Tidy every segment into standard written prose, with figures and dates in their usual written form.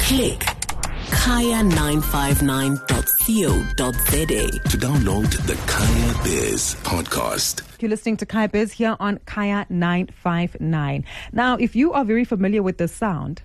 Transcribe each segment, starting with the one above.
Click kaya959.co.za to download the Kaya Biz podcast. You're listening to Kaya Biz here on Kaya 959. Now, if you are very familiar with this sound,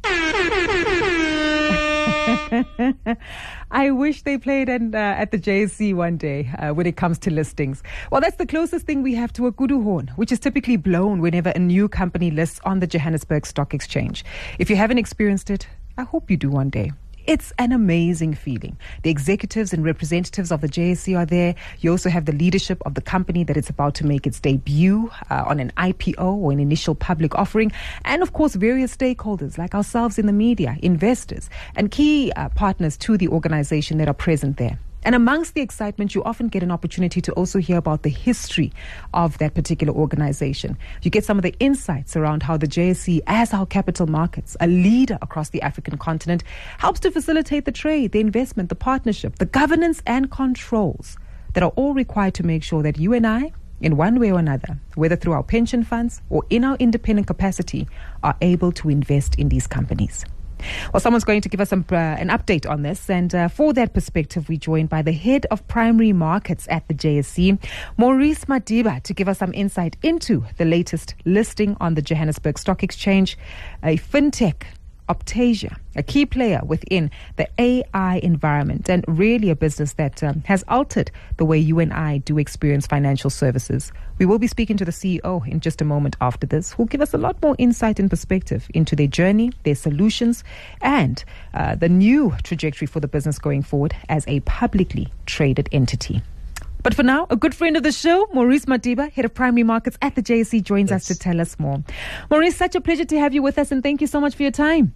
I wish they played at the JSE one day when it comes to listings. Well, that's the closest thing we have to a kudu horn, which is typically blown whenever a new company lists on the Johannesburg Stock Exchange. If you haven't experienced it, I hope you do one day. It's an amazing feeling. The executives and representatives of the JSE are there. You also have the leadership of the company that it's about to make its debut on an IPO or an initial public offering. And of course, various stakeholders like ourselves in the media, investors, and key partners to the organization that are present there. And amongst the excitement, you often get an opportunity to also hear about the history of that particular organization. You get some of the insights around how the JSE, as our capital markets, a leader across the African continent, helps to facilitate the trade, the investment, the partnership, the governance and controls that are all required to make sure that you and I, in one way or another, whether through our pension funds or in our independent capacity, are able to invest in these companies. Well, someone's going to give us an update on this, and for that perspective, we're joined by the head of primary markets at the JSE, Maurice Madiba, to give us some insight into the latest listing on the Johannesburg Stock Exchange, a fintech, Optasia, a key player within the AI environment, and really a business that has altered the way you and I do experience financial services. We will be speaking to the CEO in just a moment after this, who'll give us a lot more insight and perspective into their journey, their solutions, and the new trajectory for the business going forward as a publicly traded entity. But for now, a good friend of the show, Maurice Madiba, head of primary markets at the JSE, joins us to tell us more. Maurice, such a pleasure to have you with us, and thank you so much for your time.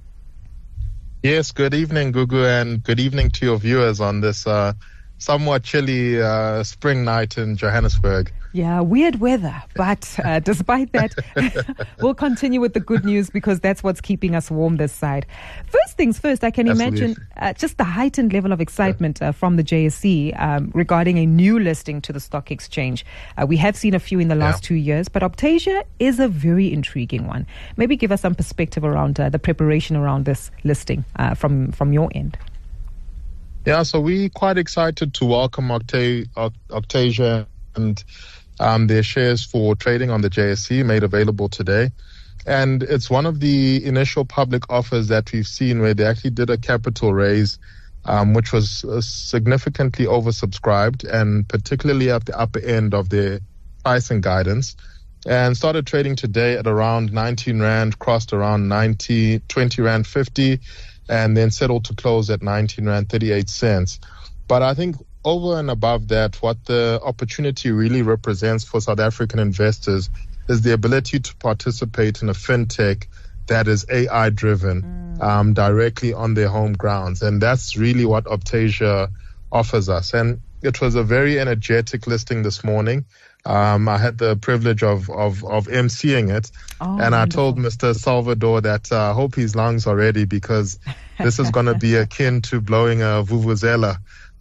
Yes, good evening, Gugu, and good evening to your viewers on this somewhat chilly spring night in Johannesburg. Yeah, weird weather, but despite that, we'll continue with the good news because that's what's keeping us warm this side. First things first, I can imagine just the heightened level of excitement from the JSE regarding a new listing to the stock exchange. We have seen a few in the last 2 years, but Optasia is a very intriguing one. Maybe give us some perspective around the preparation around this listing from your end. Yeah, so we're quite excited to welcome Optasia and their shares for trading on the JSE made available today. And it's one of the initial public offers that we've seen where they actually did a capital raise, which was significantly oversubscribed and particularly at the upper end of their pricing guidance, and started trading today at around 19 Rand, crossed around 20 Rand 50, and then settled to close at 19 Rand 38 cents. But I think over and above that, what the opportunity really represents for South African investors is the ability to participate in a fintech that is AI-driven directly on their home grounds. And that's really what Optasia offers us. And it was a very energetic listing this morning. I had the privilege of emceeing it. And I told Mr. Salvador that I hope his lungs are ready because this is going to be akin to blowing a vuvuzela.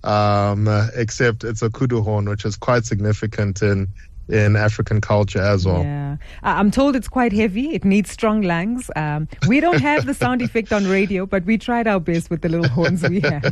Except it's a kudu horn, which is quite significant in African culture as well. Yeah, I'm told it's quite heavy. It needs strong lungs. We don't have the sound effect on radio, but we tried our best with the little horns we have.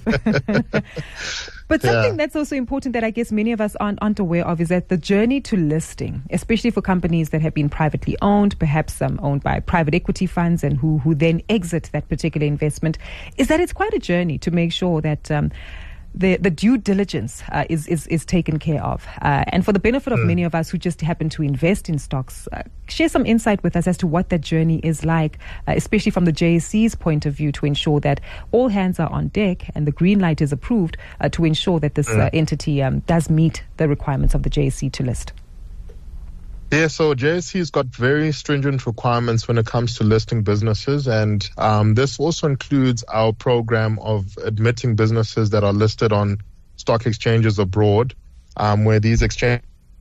But something that's also important that I guess many of us aren't aware of is that the journey to listing, especially for companies that have been privately owned, perhaps owned by private equity funds and who then exit that particular investment, is that it's quite a journey to make sure that the due diligence is taken care of. And for the benefit of many of us who just happen to invest in stocks, share some insight with us as to what that journey is like, especially from the JSE's point of view, to ensure that all hands are on deck and the green light is approved to ensure that this entity does meet the requirements of the JSE to list. Yeah, so JSE's got very stringent requirements when it comes to listing businesses, and this also includes our program of admitting businesses that are listed on stock exchanges abroad, where these exchanges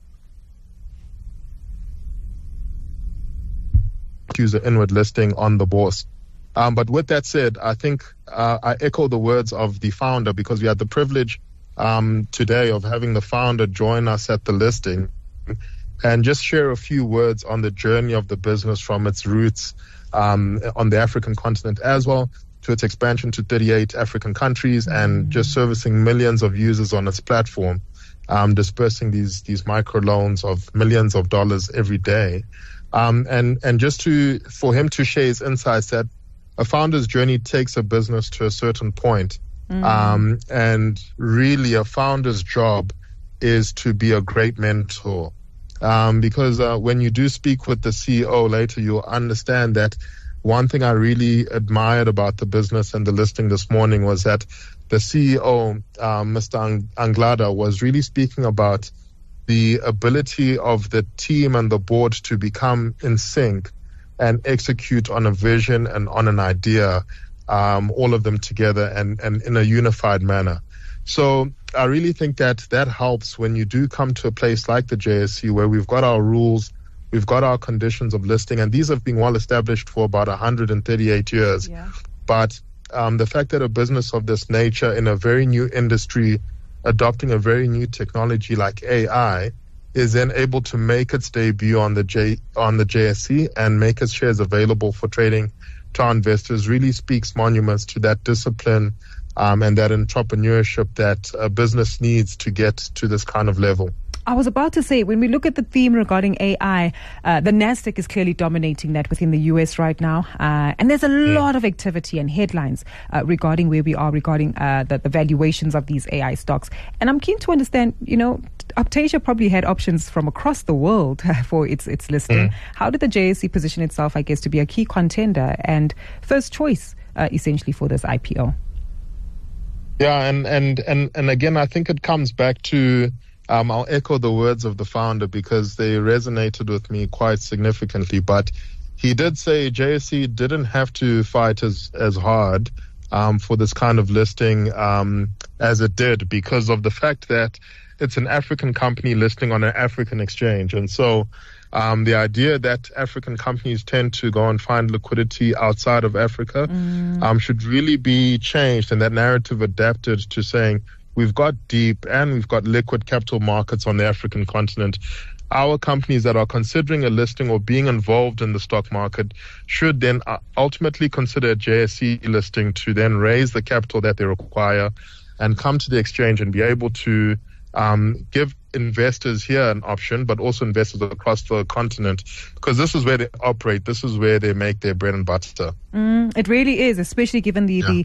use an inward listing on the bourse. But with that said, I think I echo the words of the founder because we had the privilege today of having the founder join us at the listing and just share a few words on the journey of the business from its roots on the African continent as well to its expansion to 38 African countries and just servicing millions of users on its platform, dispersing these microloans of millions of dollars every day. And just for him to share his insights that a founder's journey takes a business to a certain point. And really a founder's job is to be a great mentor. Because when you do speak with the CEO later, you'll understand that one thing I really admired about the business and the listing this morning was that the CEO, Mr. Anglada, was really speaking about the ability of the team and the board to become in sync and execute on a vision and on an idea, all of them together and in a unified manner. So I really think that helps when you do come to a place like the JSE where we've got our rules, we've got our conditions of listing, and these have been well established for about 138 years. Yeah. But the fact that a business of this nature in a very new industry, adopting a very new technology like AI, is then able to make its debut on the JSE and make its shares available for trading to our investors really speaks monuments to that discipline and that entrepreneurship that a business needs to get to this kind of level. I was about to say, when we look at the theme regarding AI, the NASDAQ is clearly dominating that within the US right now. And there's a lot of activity and headlines regarding where we are, regarding the valuations of these AI stocks. And I'm keen to understand, Optasia probably had options from across the world for its listing. How did the JSE position itself, I guess, to be a key contender and first choice, essentially, for this IPO? Yeah, and again, I think it comes back to I'll echo the words of the founder because they resonated with me quite significantly. But he did say JSE didn't have to fight as hard for this kind of listing as it did because of the fact that it's an African company listing on an African exchange. And so the idea that African companies tend to go and find liquidity outside of Africa should really be changed, and that narrative adapted to saying we've got deep and we've got liquid capital markets on the African continent. Our companies that are considering a listing or being involved in the stock market should then ultimately consider a JSE listing to then raise the capital that they require and come to the exchange and be able to give investors here an option, but also investors across the continent, because this is where they operate. This is where they make their bread and butter. It really is, especially given the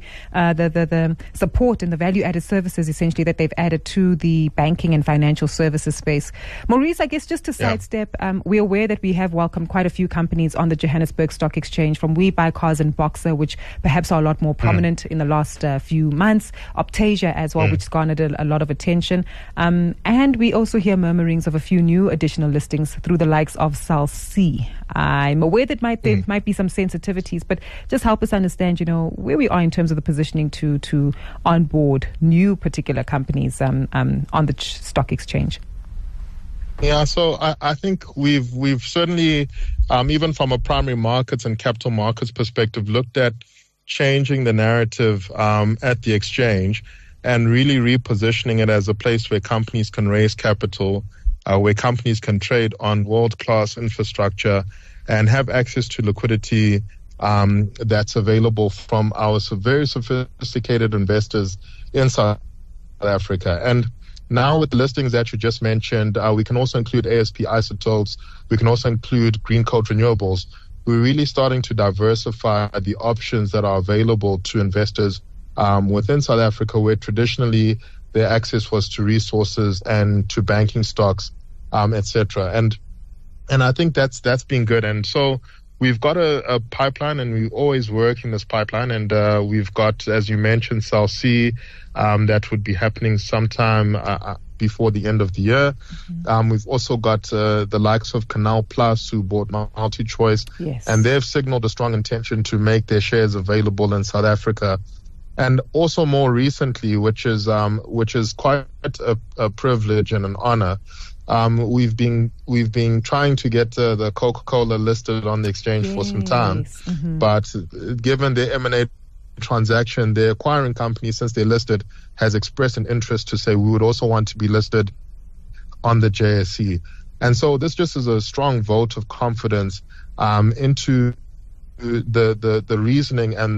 support and the value-added services, essentially, that they've added to the banking and financial services space. Maurice, I guess just to sidestep, we're aware that we have welcomed quite a few companies on the Johannesburg Stock Exchange, from WeBuyCars and Boxer, which perhaps are a lot more prominent in the last few months. Optasia as well, which garnered a lot of attention. And we also hear murmurings of a few new additional listings through the likes of Cell C. I'm aware that there might be some sensitivities, but just help us understand, where we are in terms of the positioning to onboard new particular companies on the stock exchange. Yeah, so I think we've certainly, even from a primary markets and capital markets perspective, looked at changing the narrative at the exchange and really repositioning it as a place where companies can raise capital, where companies can trade on world-class infrastructure and have access to liquidity that's available from our very sophisticated investors in South Africa. And now with the listings that you just mentioned, we can also include ASP Isotopes. We can also include Green Coat Renewables. We're really starting to diversify the options that are available to investors within South Africa, where traditionally their access was to resources and to banking stocks, etc. And I think that's been good. And so we've got a pipeline, and we always work in this pipeline. And we've got, as you mentioned, Cell C, that would be happening sometime before the end of the year. We've also got the likes of Canal Plus, who bought MultiChoice, and they've signaled a strong intention to make their shares available in South Africa. And also more recently, which is quite a privilege and an honor, we've been trying to get the Coca-Cola listed on the exchange for some time, but given the M&A transaction, the acquiring company, since they listed, has expressed an interest to say we would also want to be listed on the JSE. And so this just is a strong vote of confidence into the reasoning and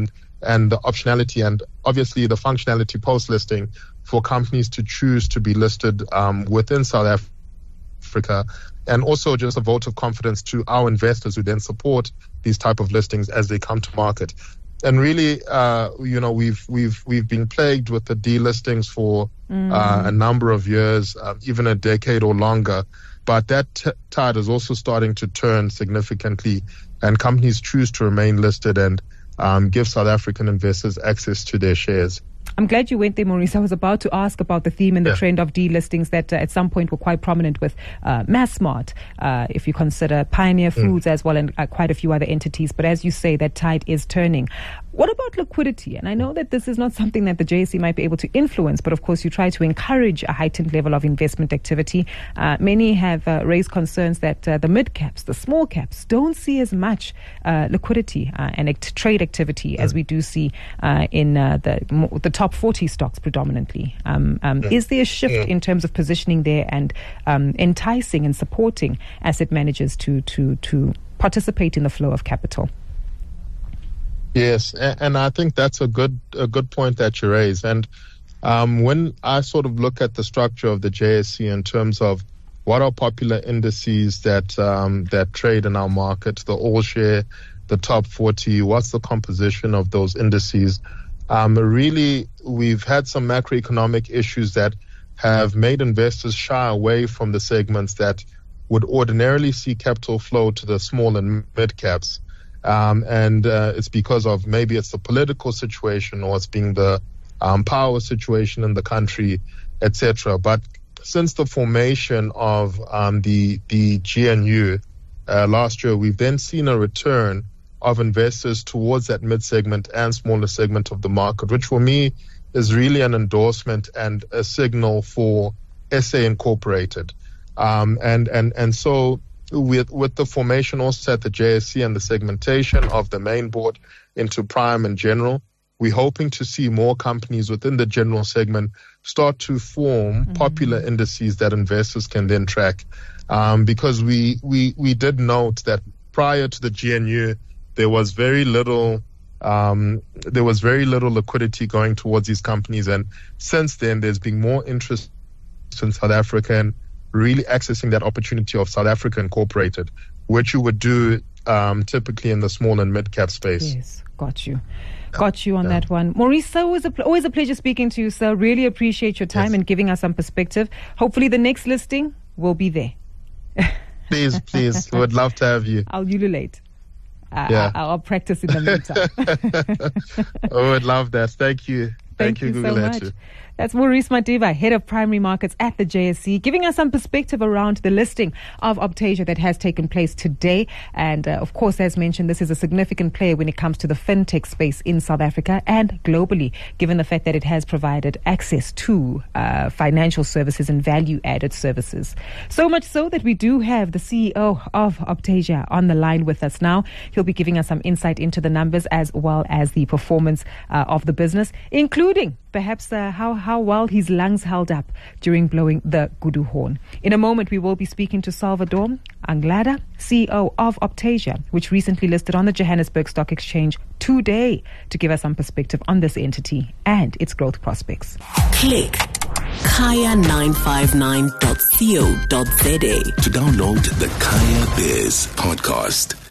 and the optionality and obviously the functionality post-listing for companies to choose to be listed within South Africa, and also just a vote of confidence to our investors who then support these type of listings as they come to market. And really, we've been plagued with the delistings for a number of years, even a decade or longer. But that tide is also starting to turn significantly, and companies choose to remain listed and give South African investors access to their shares. I'm glad you went there, Maurice. I was about to ask about the theme and the trend of delistings that at some point were quite prominent with Massmart, if you consider Pioneer Foods as well, and quite a few other entities. But as you say, that tide is turning. What about liquidity? And I know that this is not something that the JSE might be able to influence, but of course you try to encourage a heightened level of investment activity. Many have raised concerns that the mid-caps, the small caps, don't see as much liquidity and trade activity as we do see in the top 40 stocks predominantly. Is there a shift in terms of positioning there and enticing and supporting asset managers to participate in the flow of capital? Yes, and I think that's a good point that you raise. And when I sort of look at the structure of the JSE in terms of what are popular indices that trade in our market, the All Share, the top 40, what's the composition of those indices? Really, we've had some macroeconomic issues that have made investors shy away from the segments that would ordinarily see capital flow to the small and mid caps. And it's because of maybe it's the political situation or it's being the power situation in the country, etc. But since the formation of the GNU last year, we've then seen a return of investors towards that mid-segment and smaller segment of the market, which for me is really an endorsement and a signal for SA Incorporated. And so with the formation also at the JSE and the segmentation of the main board into prime and general, we're hoping to see more companies within the general segment start to form popular indices that investors can then track. Because we did note that prior to the GNU, there was very little liquidity going towards these companies, and since then there's been more interest in South Africa and really accessing that opportunity of South Africa Incorporated, which you would do typically in the small and mid cap space. Yes, got you on that one. Maurice, always a pleasure speaking to you, sir. Really appreciate your time and giving us some perspective. Hopefully the next listing will be there. Please, would love to have you. I'll ululate. I'll practice in the meantime. I would love that. Thank you. Thank you so much. That's Maurice Madiba, Head of Primary Markets at the JSE, giving us some perspective around the listing of Optasia that has taken place today. And of course, as mentioned, this is a significant player when it comes to the fintech space in South Africa and globally, given the fact that it has provided access to financial services and value-added services. So much so that we do have the CEO of Optasia on the line with us now. He'll be giving us some insight into the numbers as well as the performance of the business, including perhaps how well his lungs held up during blowing the Gudu horn. In a moment, we will be speaking to Salvador Anglada, CEO of Optasia, which recently listed on the Johannesburg Stock Exchange today, to give us some perspective on this entity and its growth prospects. Click kaya959.co.za to download the Kaya Biz podcast.